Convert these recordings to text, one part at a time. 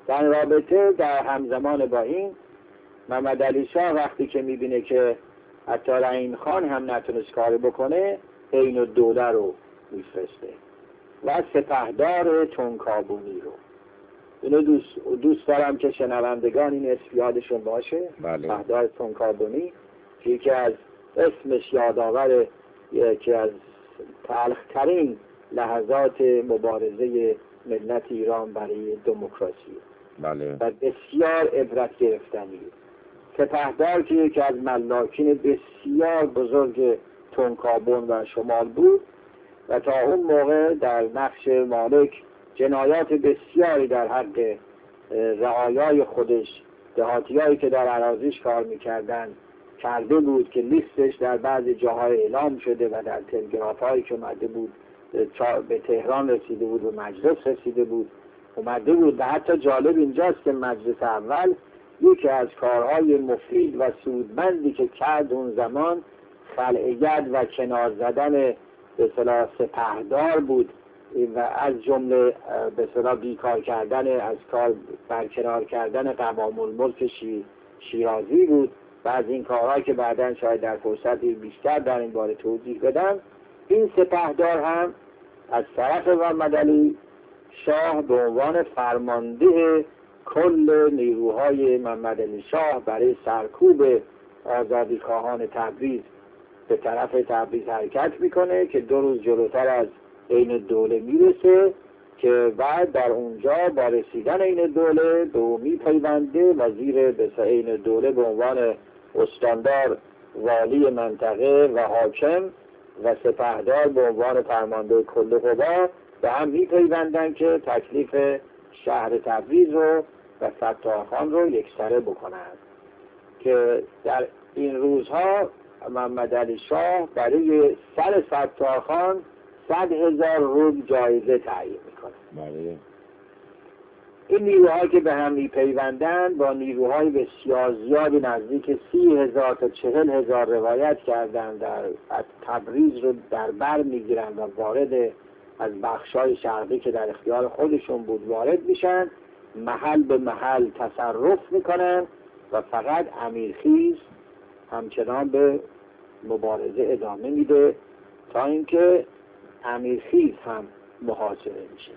در رابطه در همزمان با این محمد علی شاه وقتی که میبینه که حتی رحیم خان هم نتونست کاری بکنه، عین الدوله رو میفرسته و سپهدار تنکابونی رو. اینو دوست دارم که شنوندگان این اسم یادشون باشه. سپهدار تنکابونی که یکی از اسمش یادآور یکی از تلخترین لحظات مبارزه ملت ایران برای دموکراسی و بسیار عبرت گرفتنی. سپهدار که یکی از ملاکین بسیار بزرگ تنکابون و شمال بود و تا اون موقع در نقش مالک جنایات بسیاری در حق رعایای خودش، دهاتیایی که در اراضیش کار میکردن کرده بود که لیستش در بعضی جاهای اعلام شده و در تلگراف هایی که اومده بود به تهران رسیده بود و مجلس رسیده بود اومده بود. و حتی جالب اینجاست که مجلس اول یکی از کارهای مفید و سودمندی که کرد اون زمان خلع ید و کنار زدن به اصطلاح سپهدار بود و از جمله به اصطلاح بیکار کردن، از کار برکنار کردن قوام الملک شیرازی بود و از این کارها که بعداً شاید در فرصتی بیشتر در این باره توضیح بدم. این سپهدار هم از طرف محمد علی شاه به عنوان فرمانده کل نیروهای محمد علی شاه برای سرکوب آزادیخواهان تبریز به طرف تبریز حرکت میکنه که 2 روز جلوتر از عین الدوله میرسه که بعد در اونجا با رسیدن عین الدوله به او میپیونده وزیر عین الدوله به عنوان استاندار والی منطقه و حاکم و سپهدار به عنوان فرمانده کل قوا به هم میپیوندن که تکلیف شهر تبریز رو و ستارخان رو یکسره بکنند. که در این روزها محمد علی شاه برای سر ستارخان 100,000 روبل جایزه تعیین میکنه. این نیروهایی که به هم میپیوندند با نیروهای بسیار زیادی نزدیک 30,000 تا 40,000 روایت کردند از تبریز رو در بر میگیرن و وارد از بخشای شرقی که در اختیار خودشون بود وارد میشن، محل به محل تصرف میکنن و فقط امیرخیز همچنان به مبارزه ادامه میده تا اینکه امیرخیز هم محاصره میشه.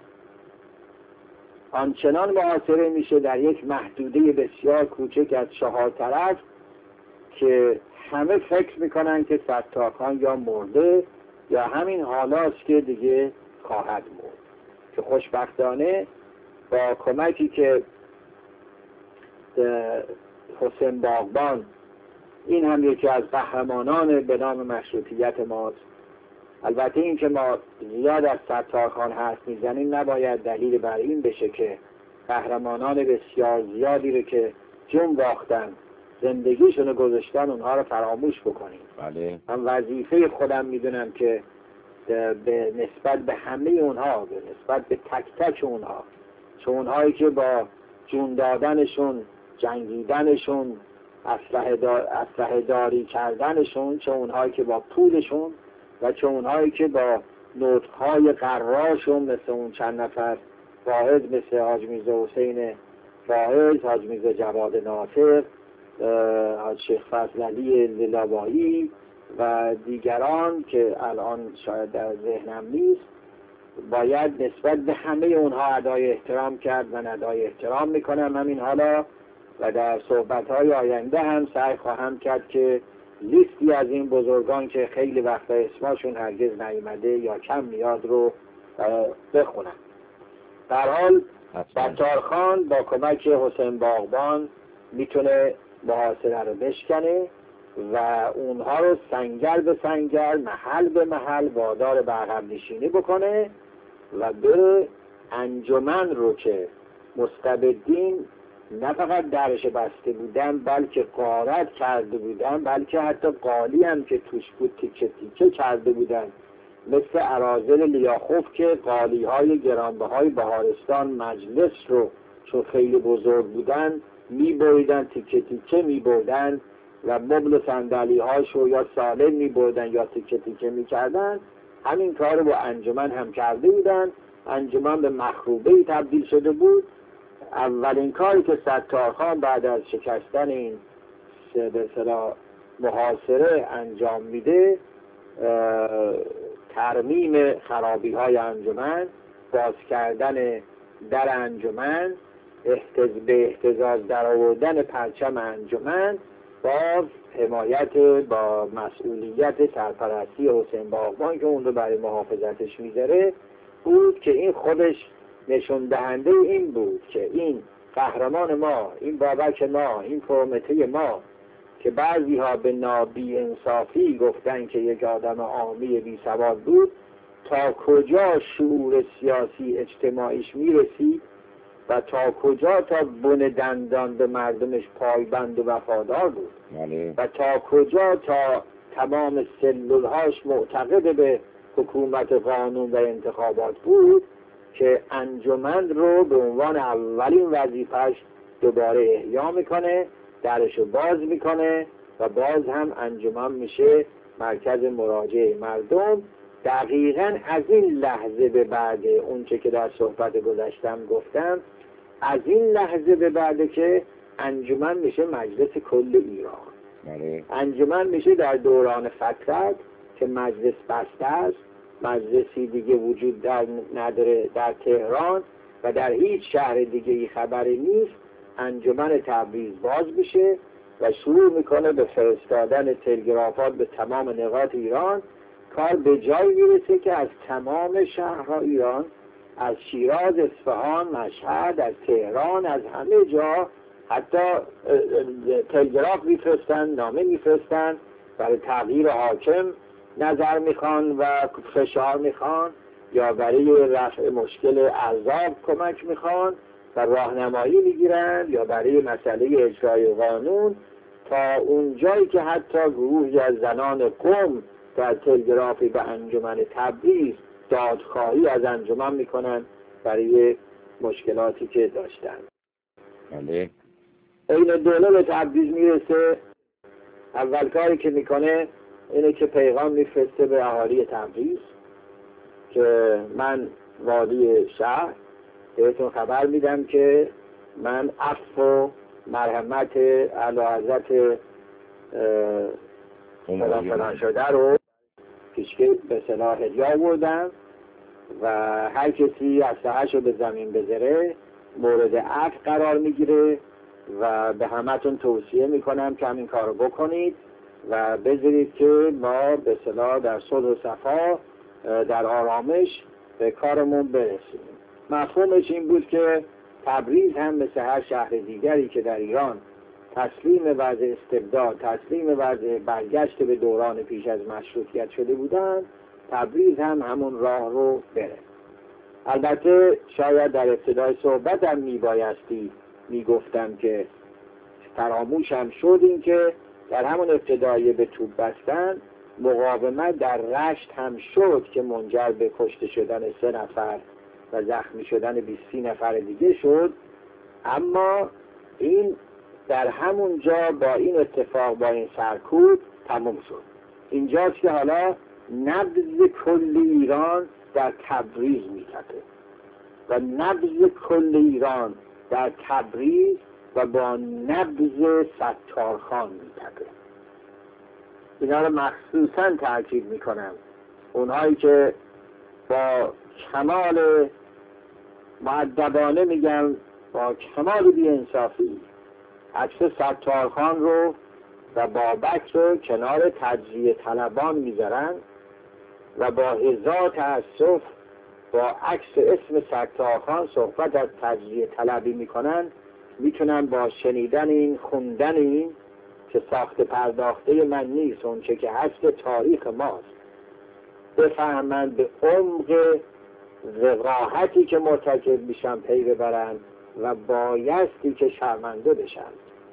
آنچنان محاصره میشه در یک محدوده بسیار کوچک از 4 طرف که همه فکر میکنن که ستارخان یا مرده یا همین حالاست که دیگه خواهد مرد. که خوشبختانه با کمکی که حسین باغبان، این هم یکی از قهرمانان به نام مشروطیت ماست. البته این که ما زیاد از ستارخان حرف میزنیم نباید دلیل بر این بشه که قهرمانان بسیار زیادی رو که جون باختن، زندگیشونو گذاشتن، اونها رو فراموش بکنیم. من وظیفه خودم میدونم که به نسبت به همه اونها، به نسبت به تک تک اونها، چه اونهایی که با جون دادنشون، جنگیدنشون، اسلحه داری کردنشون، چه اونهایی که با پولشون و چه اونهایی که با نطقهای قرارشون مثل اون چند نفر واحد، مثل حاج میرزا حسین فائز، حاج میرزا جواد ناصر، حاج شیخ فضل علی لالایی و دیگران که الان شاید در ذهنم نیست، باید نسبت به همه اونها ادای احترام کرد و ادای احترام میکنم همین حالا و در صحبت‌های آینده هم سعی خواهم کرد که لیستی از این بزرگان که خیلی وقتا اسمشون هرگز نیامده یا کم میاد رو بخونم. در حال ستارخان با کمک حسین باغبان میتونه محاصره رو بشکنه و اونها رو سنگر به سنگر، محل به محل وادار به عقب نشینی بکنه و به انجمن رو که مستبدین نه فقط درش بسته بودن بلکه غارت کرده بودن، بلکه حتی قالی هم که توش بود تیکه تیکه کرده بودن، مثل اراذل لیاخوف که قالی های گرانبهای بهارستان مجلس رو چون خیلی بزرگ بودن میبریدن، تیکه تیکه میبردن و مبل صندلی هاشو یا سالم میبردن یا تیکه تیکه میکردن. همین کار رو با انجمن هم کرده بودن. انجمن به مخروبه‌ای تبدیل شده بود. اولین کاری که ستارخان بعد از شکستن این به اصطلاح محاصره انجام میده، ترمیم خرابی های انجمن، باز کردن در انجمن، به اهتزاز در آوردن پرچم انجمن، باز حمایت با مسئولیت سرپرستی حسین باغبان که اون رو برای محافظتش میذاره بود که این خودش نشون دهنده این بود که این قهرمان ما، این بابک ما، این پرومته ما که بعضی ها به نابی انصافی گفتن که یک آدم عامی بی سواد بود، تا کجا شعور سیاسی اجتماعیش میرسید و تا کجا تا بن دندان به مردمش پایبند و وفادار بود و تا کجا تا تمام سلولهاش معتقد به حکومت قانون و انتخابات بود که انجمن رو به عنوان اولین وظیفه‌اش دوباره احیا میکنه، درشو باز میکنه و باز هم انجمن میشه مرکز مراجعه مردم. دقیقاً از این لحظه به بعد اون چه که در صحبت گذشتم گفتم، از این لحظه به بعد که انجمن میشه مجلس کل ایران. انجمن میشه در دوران فترت که مجلس بسته است، مجلسی دیگه وجود نداره در تهران و در هیچ شهر دیگه ای خبری نیست. انجمن تبریز باز میشه و شروع میکنه به فرستادن تلگرافات به تمام نقاط ایران. کار به جایی میرسه که از تمام شهرها ایران، از شیراز، اصفهان، مشهد، از تهران، از همه جا حتی تلگراف میفرستن، نامه میفرستن، برای تغییر حاکم نظر میخوان و فشار میخوان، یا برای رفع مشکل احزاب کمک میخوان و راهنمایی میگیرن، یا برای مسئله اجرای قانون، تا اون جایی که حتی گروهی از زنان قم در تلگرافی به انجمن تبریز دادخواهی از انجمن میکنن برای مشکلاتی که داشتن. این دوله به تبریز میرسه، اول کاری که میکنه اینه که پیغام میفرسته به اهالی تبریز که من والی شهر بهتون خبر میدم که من عفو و مرحمت اعلیحضرت فلان شده رو پیشکش به صلاح هدیه آوردم و هر کسی اسلحه‌شو به زمین بذاره مورد عفو قرار میگیره و به همتون توصیه میکنم که همین کارو بکنید و بذارید که ما به صلاح در صلح و صفا در آرامش به کارمون برسیم. مفهومش این بود که تبریز هم مثل هر شهر دیگری که در ایران تسلیم وضع استبداد، تسلیم وضع برگشت به دوران پیش از مشروطیت شده بودن، تبریز هم همون راه رو بره. البته شاید در ابتدای صحبتم میبایستی میگفتم که فراموشم شد این که در همون ابتدای به توپ بستن مقاومت در رشت هم شد که منجر به کشته شدن 3 نفر و زخمی شدن 20 نفر دیگه شد، اما این در همون جا با این اتفاق، با این سرکوب تموم شد. اینجاست که حالا نبض کل ایران در تبریز میتپه و نبض کل ایران در تبریز و با نبض ستارخان میتپه. اینا رو مخصوصا تاکید میکنم. اونهایی که با کمال مؤدبانه میگن، با کمال بی‌انصافی عکس ستارخان رو و بابک رو کنار تجزیه طلبان میذارن و با هزار تأسف با عکس اسم ستارخان صحبت از تجزیه طلبی میکنن، میتونن با شنیدن این، خوندن این که ساخت پرداخته من نیست، اون چه که هست تاریخ ماست، بفهمند به عمق وقاحتی که مرتکب میشن پی ببرن و بایستی که شرمنده بشن.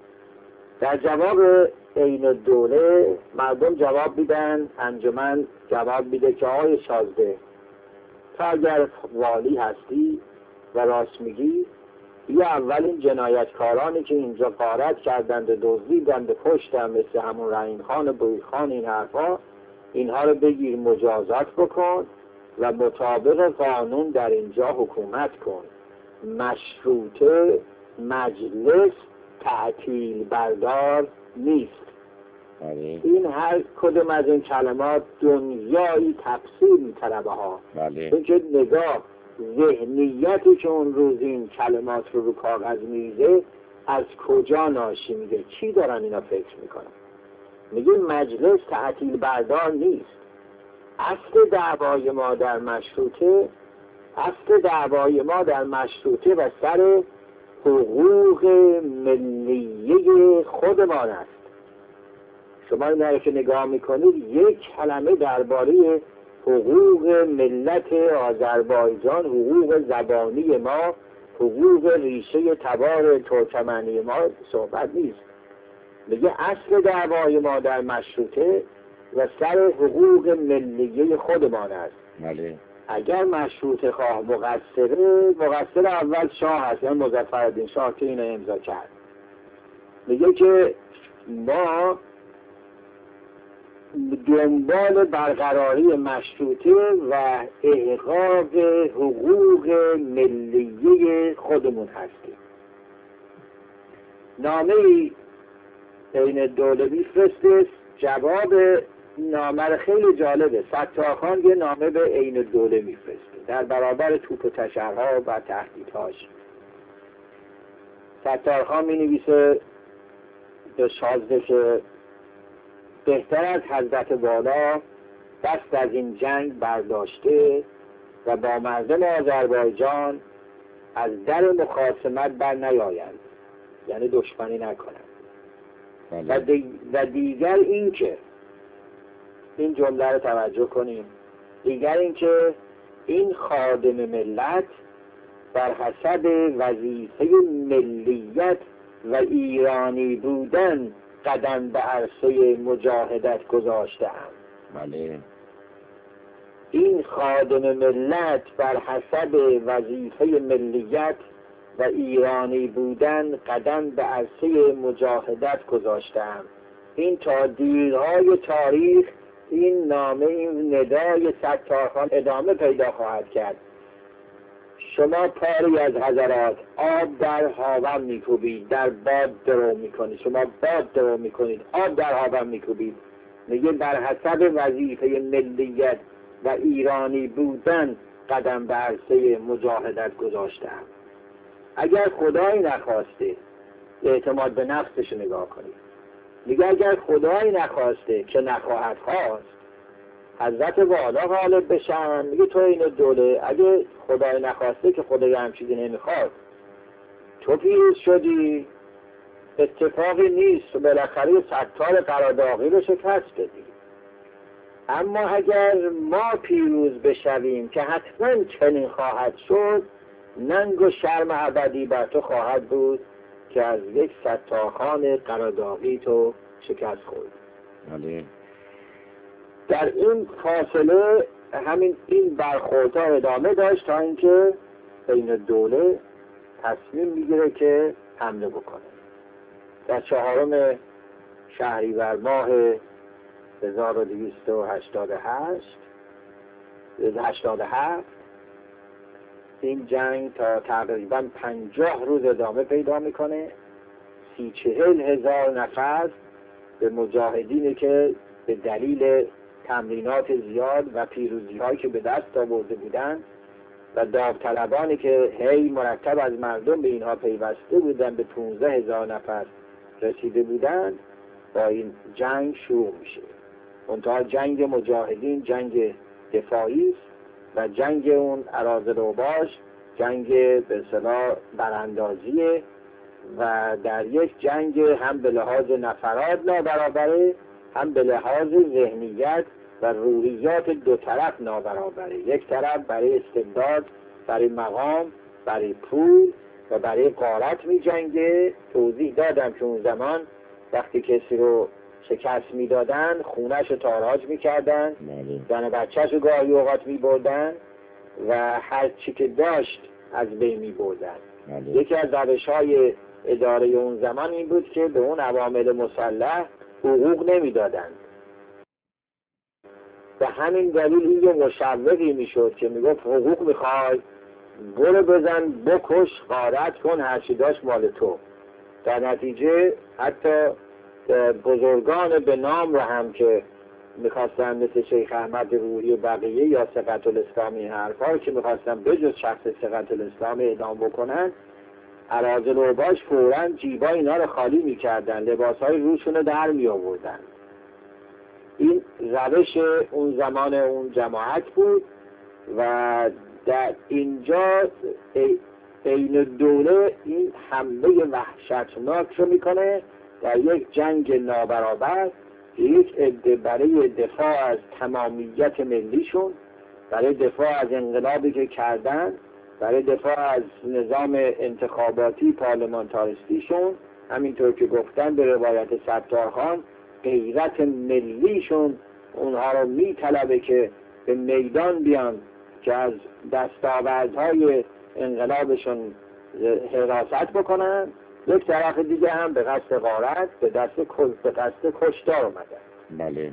در جواب عین الدوله مردم جواب میدن، انجمن جواب میده که آقای شازده، تا اگر والی هستی و راست میگی، یا اولین جنایتکارانی که اینجا غارت کردند و دزدیدند و کشتند مثل همون رحیم خان و بوی خان، این حرفا، اینها رو بگیر مجازات بکن و مطابق قانون در اینجا حکومت کن مشروطه مجلس تعطیل بردار نیست. بله. این هر کدوم از این کلمات دنیایی تفسیر می‌طلبه ها. بله. اینکه نگاه ذهنیتی که اون روز این کلمات رو کاغذ میریزه از کجا ناشی میگه، چی دارن اینا فکر میکنن. میگه مجلس تعطیل بردار نیست. اصل دعوای ما در مشروطه و سر حقوق ملیه خودمان است. شما این که نگاه میکنید یک کلمه درباره حقوق ملت آذربایجان، حقوق زبانی ما، حقوق ریشه تبار ترکمنی ما صحبت نیست. میگه اصل دعوای ما در مشروطه و سر حقوق ملیه خودمان است. بله. اگر مشروطه خواه مقصر اول شاه هست، یعنی مظفرالدین شاه که اینو امضا کرد. میگه که ما دنبال برقراری مشروطه و احقاق حقوق ملیه خودمون هستیم. نامه عین الدوله میفرسته. جواب نامه خیلی جالبه. ستارخان یه نامه به عین الدوله میفرسته در برابر توپ و تشرها و تهدیدهاش. ستارخان می نویسه به شازده که بهتر از حضرت والا دست از این جنگ برداشته و با مردم آذربایجان از در مخاصمت بر نیایند، یعنی دشمنی نکنند. و دیگر این که این جمله رو توجه کنیم، دیگر این که این خادم ملت بر حسب وظیفه ملیت و ایرانی بودن قدم به عرصه مجاهدت گذاشته‌ام. بله. این خادم ملت بر حسب وظیفه ملیت و ایرانی بودن قدم به عرصه مجاهدت گذاشته‌ام. این تا دیرهای تاریخ این نامه، این ندای ستارخان ادامه پیدا خواهد کرد. شما پاری از حضرات آب در هاون میکوبید، در باد درو میکنید. شما باد درو میکنید، آب در هاون میکوبید. میگه بر حسب وظیفه ملیت و ایرانی بودن قدم به عرصه مجاهدت گذاشتم. اگر خدایی نخواسته، اعتماد به نفسش نگاه کنید. میگه اگر خدایی نخواسته که نخواهد خواست، حضرت والا غالب بشن. میگه تو این دوله اگه خدای نخواسته که خدای هم چیزی نمیخواد، تو پیروز شدی، اتفاقی نیست و بالاخره ستار قراداغی رو شکست بدی. اما اگر ما پیروز بشویم که حتما چنین خواهد شد، ننگ و شرم ابدی بر تو خواهد بود که از یک ستارخان قراداغی تو شکست خورد. بله. در این فاصله این برخوردها ادامه داشت تا اینکه بین دوله تصمیم میگیره که حمله بکنه. در 4 شهریور ماه 1287 این جنگ تا تقریبا 50 روز ادامه پیدا میکنه. 30-40 هزار نفر به مجاهدینی که به دلیل تمرینات زیاد و پیروزی هایی که به دست آورده بودند و داوطلبانی که هی مرتب از مردم به اینها پیوسته بودن، به 15,000 نفر رسیده بودند، با این جنگ شروع میشه. منتها جنگ مجاهدین جنگ دفاعی است و جنگ اون اراذل اوباش جنگ به اصطلاح براندازیه و در یک جنگ هم به لحاظ نفرات نابرابره، هم به لحاظ ذهنیت و روحیات دو طرف نابرابره. یک طرف برای استبداد، برای مقام، برای پول و برای غارت می جنگه. توضیح دادم که اون زمان وقتی کسی رو شکست می دادن خونش رو تاراج می کردن، زن و بچه‌ش رو گاهی اوقات می بردن و هر چی که داشت از بین می بردن. یکی از روش‌های اداره اون زمان این بود که به اون عوامل مسلح حقوق نمی دادن. به همین دلیل این یه مشوقی می شد که می گفت حقوق می خوای، برو بزن بکش غارت کن هرچی داشت مال تو. در نتیجه حتی بزرگان به نام رو هم که میخواستن مثل شیخ احمد روحی و بقیه یا ثقت الاسلامی حرفا که میخواستن بجز شخص ثقت الاسلام اعدام بکنن، اراذل و اوباش فوراً جیبا اینا رو خالی میکردن، لباسهای روشون رو در می آوردن. این روش اون زمان اون جماعت بود و در اینجا این دوله این حمله وحشتناک رو میکنه در یک جنگ نابرابر، یک عده برای دفاع از تمامیت ملیشون، برای دفاع از انقلابی که کردن، برای دفاع از نظام انتخاباتی پارلمانتاریستیشون، همینطور که گفتن به روایت ستارخان غیرت ملیشون اونها رو میطلبه که به میدان بیان که از دستاوردهای انقلابشون حراست بکنن. یک طرف دیگه هم به قصد غارت به قصد کشتار اومدن. بله.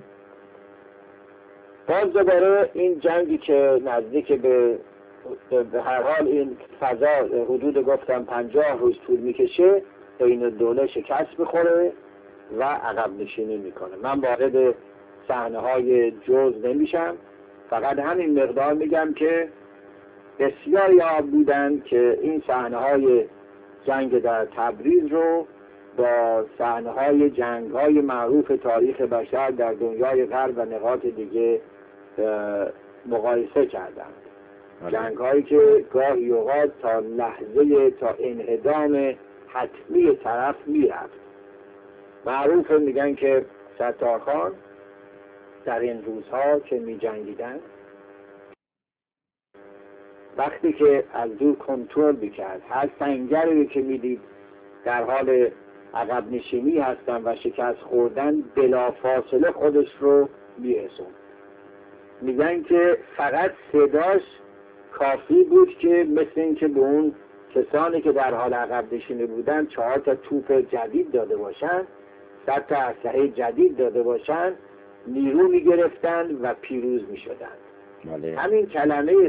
باز دوباره این جنگی که نزدیک به هر حال این فضا حدود گفتم 50 روز طول میکشه، این دوله شکست بخوره و عقب نشینی میکنه. من وارد صحنه‌های جز نمیشم، فقط همین مقدار میگم که بسیاری بودن که این صحنه‌های جنگ در تبریز رو با صحنه‌های جنگ‌های معروف تاریخ بشر در دنیای غرب و نقاط دیگه مقایسه کردند. جنگ‌هایی که گاهی اوقات تا لحظه تا انهدام حتمی طرف میرفت. معروف میگن که ستارخان در این روزها که می جنگیدن، وقتی که از دور کنترل میکرد هر سنگری که میدید در حال عقب نشینی هستن و شکست خوردن، بلا فاصله خودش رو میرسون. میگن که فقط صداش کافی بود که مثل این که به اون کسانی که در حال عقب نشینی بودن 4 تا توپ جدید داده باشن، 100 تا اسلحه جدید داده باشن، نیرو میگرفتن و پیروز میشدن. بله. همین کلمه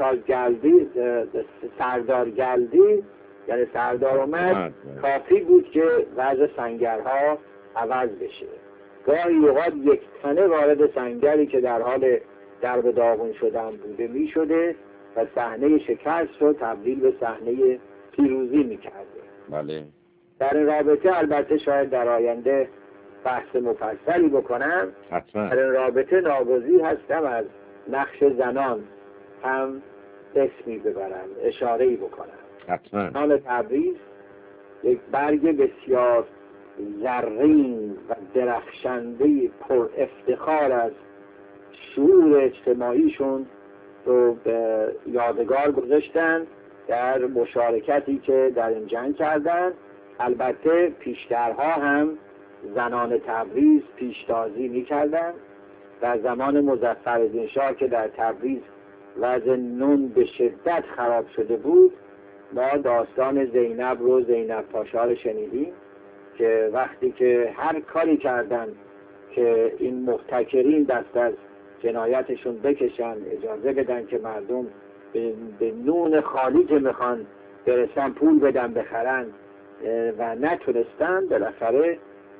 سردارگلدی یعنی سردار اومد کافی بود که وضع سنگرها عوض بشه. گاهی اوقات یک تنه وارد سنگری که در حال درب داغون شدن بوده می شده و صحنه شکست رو تبدیل به صحنه پیروزی می کرده. بله. در این رابطه البته شاید در آینده بحث مفصلی بکنم. حتما. در این رابطه ناگزیر هستم از نقش زنان هم اسمی ببرم، اشاره‌ای بکنم. حتما. زنان تبریز یک برگ بسیار زرین و درخشنده پر افتخار از شعور اجتماعیشون رو به یادگار گذاشتن در مشارکتی که در این جنگ کردن. البته پیشترها هم زنان تبریز پیشتازی می‌کردند. در زمان مظفرالدین شاه که در تبریز وضع نون به شدت خراب شده بود، ما داستان زینب رو، زینب پاشا رو شنیدیم که وقتی که هر کاری کردن که این محتکرین دست از جنایتشون بکشن، اجازه بدن که مردم به نون خالی که میخوان برسن پول بدن بخرن و نتونستن، بالاخره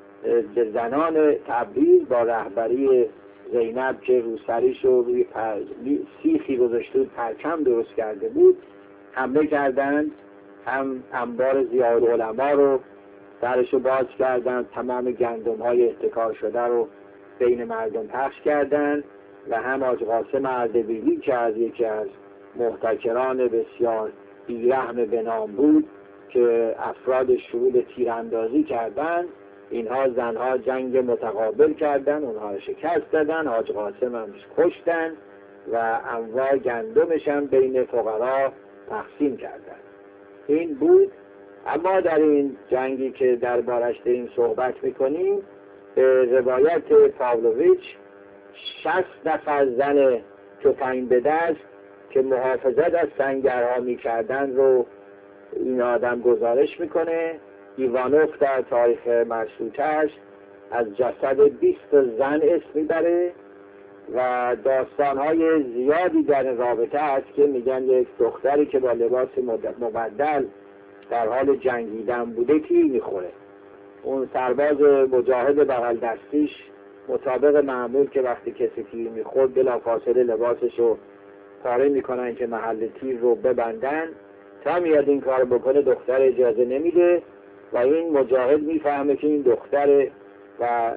زنان تبریز با رهبری زینب که روسریش رو روی سیخی گذاشته بود، پرچم درست کرده بود، حمله کردند. هم انبار ضیاءالعلما رو درشو باز کردند، تمام گندم های احتکار شده رو بین مردم پخش کردند و هم حاج قاسم اردبیلی که از یکی از محتکران بسیار بیرحم به نام بود که افراد شروع تیراندازی کردند، اینها زنها جنگ متقابل کردن، اونها شکست دادن، حاج قاسم هم کشتن و انواع گندمش هم بین فقرا تقسیم کردن. این بود. اما در این جنگی که دربارش داریم صحبت میکنیم، به روایت پاولویچ 60 نفر زن تفنگ به دست که محافظت از سنگرها میکردن رو این آدم گزارش میکنه. ایوانوف در تاریخ مشروطه‌اش از جسد 20 زن اسم میبره و داستانهای زیادی در رابطه هست که میگن یک دختری که با لباس مبدل در حال جنگیدن بوده تیر میخوره. اون سرباز مجاهد بغل دستیش مطابق معمول که وقتی کسی تیر میخورد بلافاصله لباسش رو پاره میکنن که محل تیر رو ببندن. تا میاد این کار بکنه دختر اجازه نمیده و این مجاهد میفهمه که این دختره و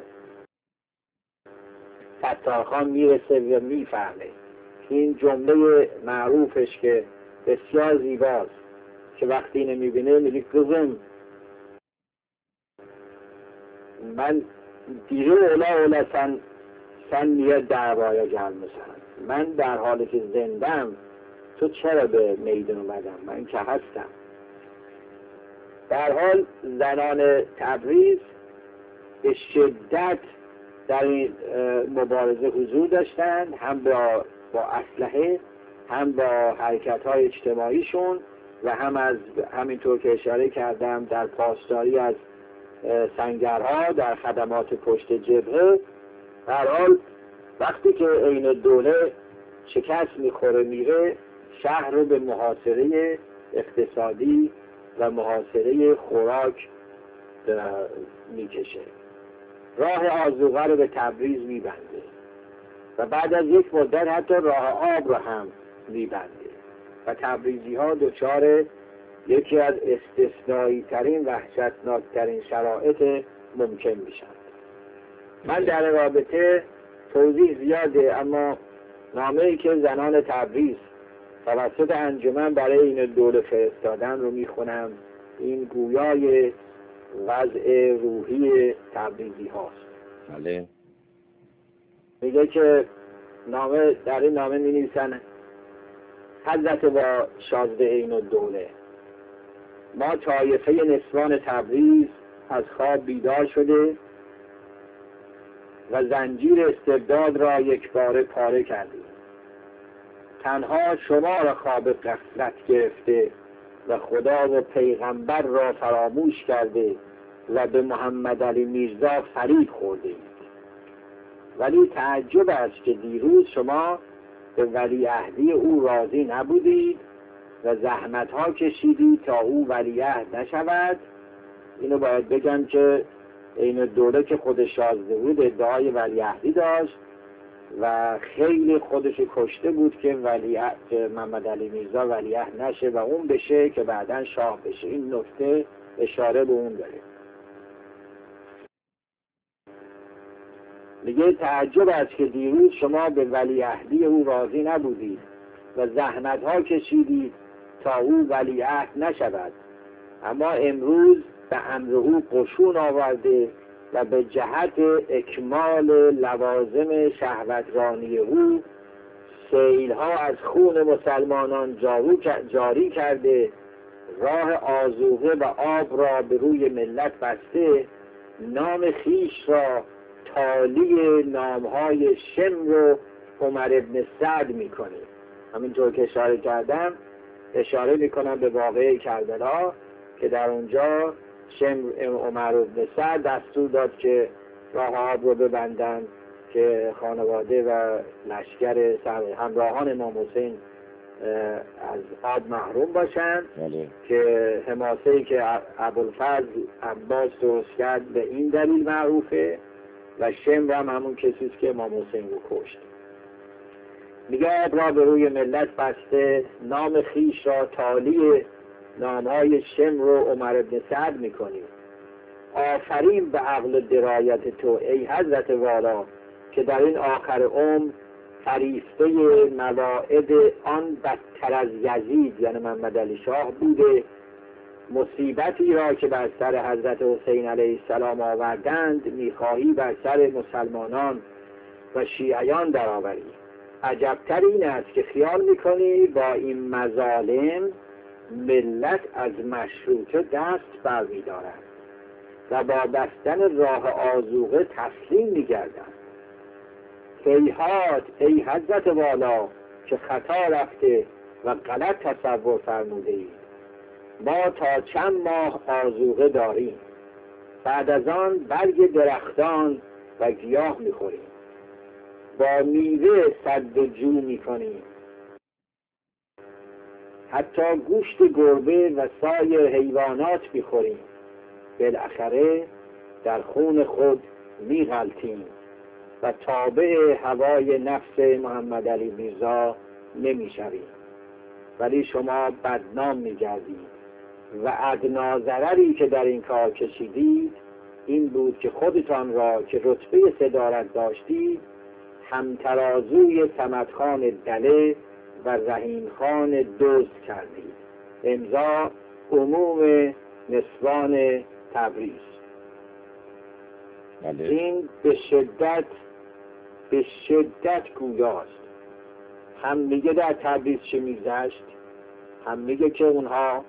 ستارخان میرسه و میفهمه این جمله معروفش که بسیار زیباست که وقتی اینو میبینه میگه کزم من دیگه اولا سن میاد دعوای گل مثلا من در حالی که زندم تو چرا به میدان اومدم؟ من که هستم. در حال زنان تبریز به شدت در این مبارزه حضور داشتند، هم با اسلحه هم با حرکت‌های اجتماعیشون و هم از همینطور که اشاره کردم در پاسداری از سنگرها در خدمات پشت جبهه. در حال وقتی که عین الدوله شکست میخوره میره شهر رو به محاصره اقتصادی و محاصره خوراک میکشه. راه آذوقه رو به تبریز میبنده و بعد از یک مدت حتی راه آب رو هم میبنده و تبریزی ها دچار یکی از استثنایی ترین وحشتناک ترین شرایط ممکن میشن. من در رابطه توضیح زیاده، اما نامه‌ای که زنان تبریز توسط انجمن برای این دوله فرستادن رو میخونم. این گویای وضع روحی تبریزی هاست. بله. میگه که در این نامه می نویسن حضرت با شازده عین الدوله، ما طایفه نسوان تبریز از خواب بیدار شده و زنجیر استبداد را یک باره پاره کردیم. تنها شما را خواب غفلت گرفته و خدا و پیغمبر را فراموش کرده و به محمد علی میرزا فریب خورده اید. ولی تعجب است که دیروز شما به ولیعهدی او راضی نبودید و زحمت ها کشیدید تا او ولیعهد نشود. اینو باید بگم که عین الدوله که خود شازده بود ادعای ولیعهدی داشت و خیلی خودش کشته بود که محمد علی میرزا ولیعهد نشه و اون بشه که بعداً شاه بشه. این نکته اشاره به اون داره. میگه تعجب است که دیروز شما به ولیعهدی او راضی نبودید و زحمت ها کشیدید تا او ولیعهد نشود، اما امروز به امر او قشون آورده و به جهت اکمال لوازم شهوترانی او سیلها از خون مسلمانان جاری کرده، راه آذوقه و آب را به روی ملت بسته، نام خیش را تالی نامهای شمر و عمر ابن سعد میکنه. همینطور که اشاره کردم اشاره میکنم به واقعه کربلا که در اونجا عمر ابن سعد دستور داد که راه آب رو ببندن که خانواده و لشکر همراهان امام حسین از آب محروم باشند. که حماسه‌ای که ابوالفضل عباس درست کرد به این دلیل معروفه و شمر هم همون کسیست که امام حسین رو کشت. میگه آب را به روی ملت بسته، نام خیش را تالی نامهای شمر و عمر ابن سعد میکنیم. آفرین به عقل و درایت تو ای حضرت والا که در این آخر عمر فریفته مواعد آن بدتر از یزید یعنی محمد علی شاه بوده. مصیبتی را که بر سر حضرت حسین علیه السلام آوردند میخواهی بر سر مسلمانان و شیعیان درآوری. عجبتر این است که خیال میکنی با این مظالم ملت از مشروطه دست برمی‌دارند و با بستن راه آذوقه تسلیم می‌گردند. هیهات ای حضرت والا که خطا رفته و غلط تصور فرموده اید. ما تا چند ماه آذوقه داریم، بعد از آن برگ درختان و گیاه می‌خوریم. با میوه سد جو میکنیم. حتی گوشت گربه و سایر حیوانات میخوریم. بالاخره در خون خود میغلطیم و تابع هوای نفس محمد علی میرزا نمیشویم. ولی شما بدنام میگردید و ادنا ضرری که در این کار کشیدید این بود که خودتان را که رتبه صدارت داشتید همترازوی صمدخان دله و رحیم خان دزد کردید. امضا عموم نسوان تبریز. این به شدت گویاست. هم میگه در تبریز چه میگذشت، هم میگه که اونها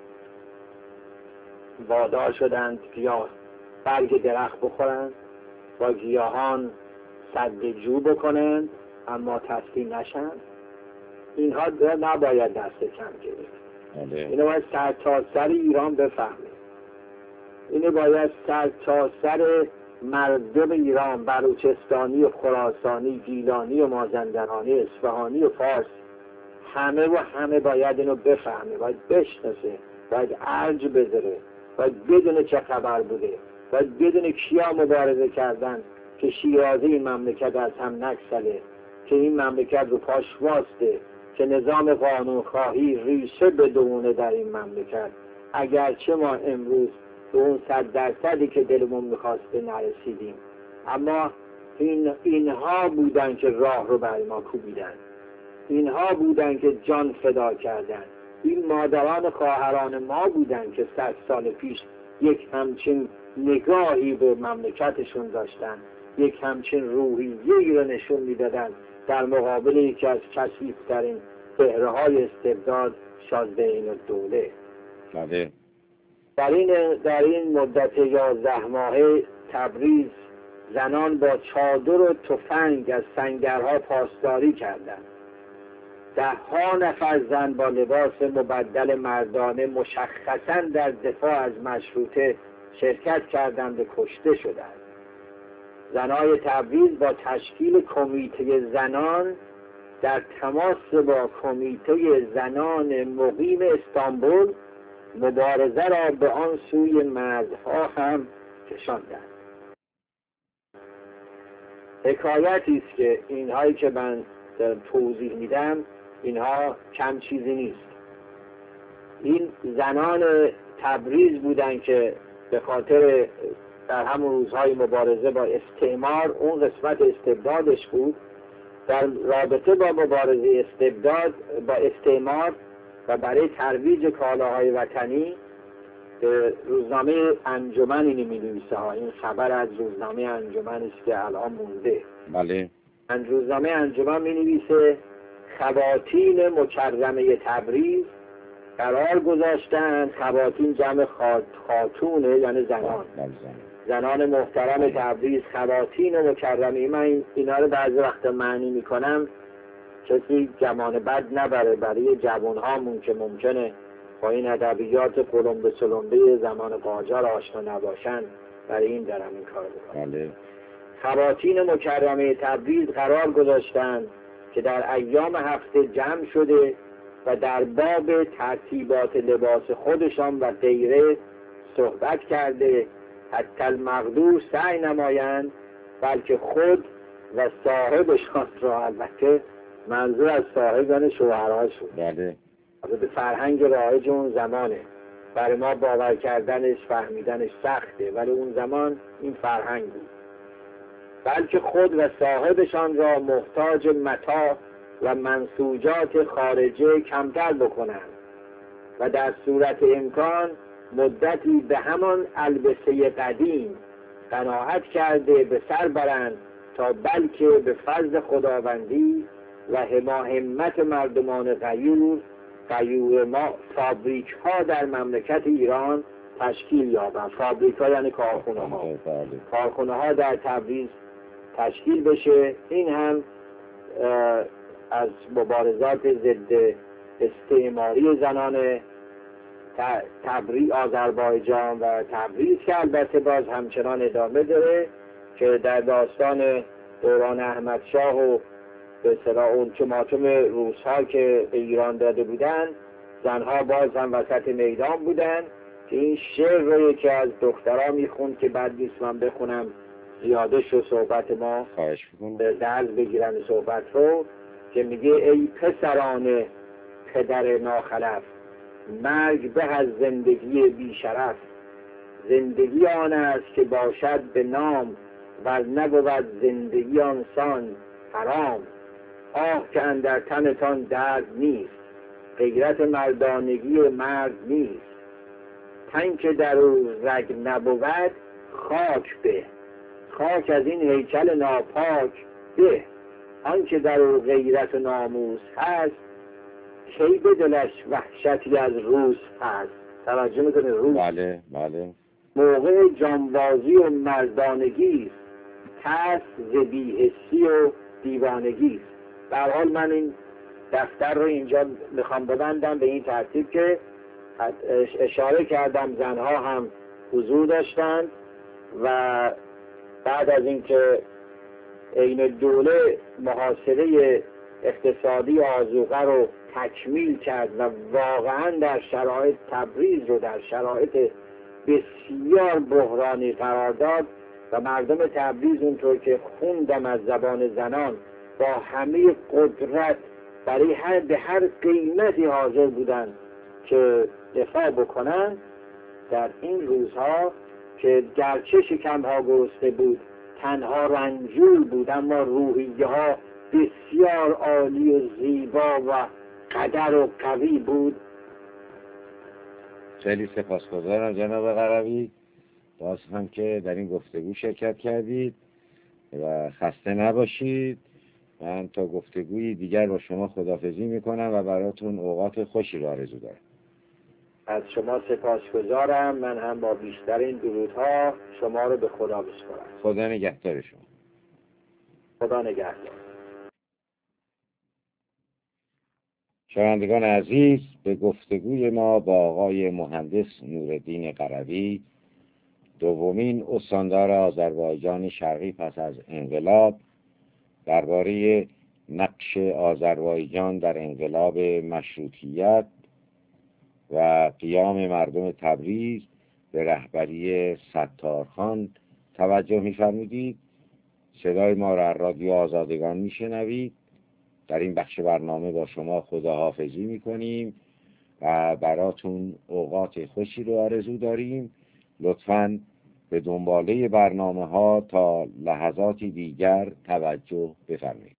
وادار شدند گیاه برگ درخت بخورند، با گیاهان سد جو بکنند اما تسلیم نشند. اینها نباید دست کم گرفت. اینو باید سر تا سر ایران بفهمه. اینو باید سر تا سر مردم ایران، بلوچستانی و خراسانی، گیلانی و مازندرانی، اصفهانی و فارس، همه باید اینو بفهمه، باید بشناسه، باید ارج بذاره، باید بدونه چه خبر بوده، باید بدونه کیا مبارزه کردن که شیرازه این مملکت از هم نگسله، که این مملکت رو پاش واسته، که نظام قانونخواهی ریشه بدونه در این مملکت. اگرچه ما امروز به اون 100% که دلمون میخواسته نرسیدیم، اما اینها بودن که راه رو برای ما کوبیدن، اینها بودن که جان فدا کردن، این مادران خواهران ما بودن که 100 سال پیش یک همچین نگاهی به مملکتشون داشتن، یک همچین روحیه‌ای رو نشون میدادن در مقابل یکی از کثیف‌ترین بحره‌های استبداد، شازده الدوله. در این مدت 11 ماهه تبریز زنان با چادر و تفنگ از سنگرها پاسداری کردند. 10 نفر زن با لباس مبدل مردانه مشخصاً در دفاع از مشروطه شرکت کردند و کشته شدند. زنای تبریز با تشکیل کمیته زنان در تماس با کمیته زنان مقیم استانبول مبارزه را به آن سوی مرزها هم کشاندند. حکایتی است که اینهایی که من توضیح میدم اینها کم چیزی نیست. این زنان تبریز بودن که به خاطر در همون روزهای مبارزه با استعمار، اون قسمت استبدادش بود، در رابطه با مبارزه استبداد با استعمار و برای ترویج کالاهای وطنی روزنامه انجمن اینو می‌نویسه ها. این خبر از روزنامه انجمن است که الان مونده. بله. روزنامه انجمن می‌نویسه خواتین مکرمه تبریز قرار گذاشتند، خواتین جمع خاتونه یعنی زنان، زنان محترم تبریز، خواتین مکرمه. من اینا رو بعضی وقت معنی میکنم کسی گمان بد نبره برای جوانهامون که ممکنه با این ادبیات قلمبه سلمبه زمان قاجار آشنا نباشن، برای این دارم این کار بکنم. خواتین مکرمه تبریز قرار گذاشتند که در ایام هفته جمع شده و در باب ترتیبات لباس خودشان و غیره صحبت کرده، حتی المقدور سعی نمایند بلکه خود و صاحبشان را، البته منظور از صاحب یعنی شوهرهاشون، به فرهنگ رایج اون زمانه، برای ما باور کردنش فهمیدنش سخته، ولی اون زمان این فرهنگ بود، بلکه خود و صاحبشان را محتاج متاع و منسوجات خارجه کمتر بکنند و در صورت امکان مدتی به همان البسه قدیم قناعت کرده به سر برند تا بلکه به فضل خداوندی و همت مردمان غیور ما فابریک ها در مملکت ایران تشکیل یابند. فابریک ها یعنی کارخونه ها در تبریز تشکیل بشه. این هم از مبارزات ضد استعماری زنان آذربایجان و تبریز که البته باز همچنان ادامه داره، که در داستان دوران احمد شاه و به اصطلاح اون چماچم روس‌ها که به ایران داده بودن، زنها باز هم وسط میدان بودن که این شعر رو یکی از دخترها میخوند که بعد نیست من بخونم زیاده شد صحبت ما، خواهش میکنم. به درز بگیرن صحبت رو، که میگه ای پسران پدر ناخلف، مرگ به از زندگی بیشرف. زندگی آن است که باشد به نام، ور نبود زندگی آنسان حرام. آه که اندر تنتان درد نیست، غیرت مردانگی مرد نیست. تن که در او رگ نبود خاک به، خاک از این هیکل ناپاک به. آن که در او غیرت و ناموس هست، کی به دلش وحشتی از روس هست. توجه میکنه روس بله بله. موقع جانبازی و مردانگی است، ترس ز بی‌حسی و دیوانگی است. به هر حال من این دفتر رو اینجا میخوام ببندم به این ترتیب که اشاره کردم زنها هم حضور داشتند و بعد از اینکه عین دوله محاصره اقتصادی آذوقه رو تکمیل کرد و واقعا در شرایط تبریز رو در شرایط بسیار بحرانی قرار داد و مردم تبریز اونطور که خوندم از زبان زنان با همه قدرت برای به هر قیمتی حاضر بودن که دفاع بکنن. در این روزها که گرچه شکمها گرسنه بود، تنها رنجور بود، اما روحیه ها بسیار عالی و زیبا و قدر و قوی بود. خیلی سپاسگزارم جناب قروی، باز هم که در این گفتگو شرکت کردید و خسته نباشید. من تا گفتگوی دیگر با شما خداحافظی میکنم و براتون اوقات خوشی رو آرزو دارم. از شما سپاسگزارم. من هم با بیشترین درودها شما رو به خدا بسپارم. خدا نگهدار شما. خدا نگهدار. شنوندگان عزیز، به گفتگوی ما با آقای مهندس نورالدین قروی، دومین استاندار آذربایجان شرقی پس از انقلاب، درباره نقش آذربایجان در انقلاب مشروطیت و قیام مردم تبریز به رهبری ستارخان توجه می‌فرمودید. صدای ما را رادیو آزادگان میشنوید. در این بخش برنامه با شما خداحافظی میکنیم و براتون اوقات خوشی رو آرزو داریم. لطفاً به دنباله برنامه ها تا لحظاتی دیگر توجه بفرمایید.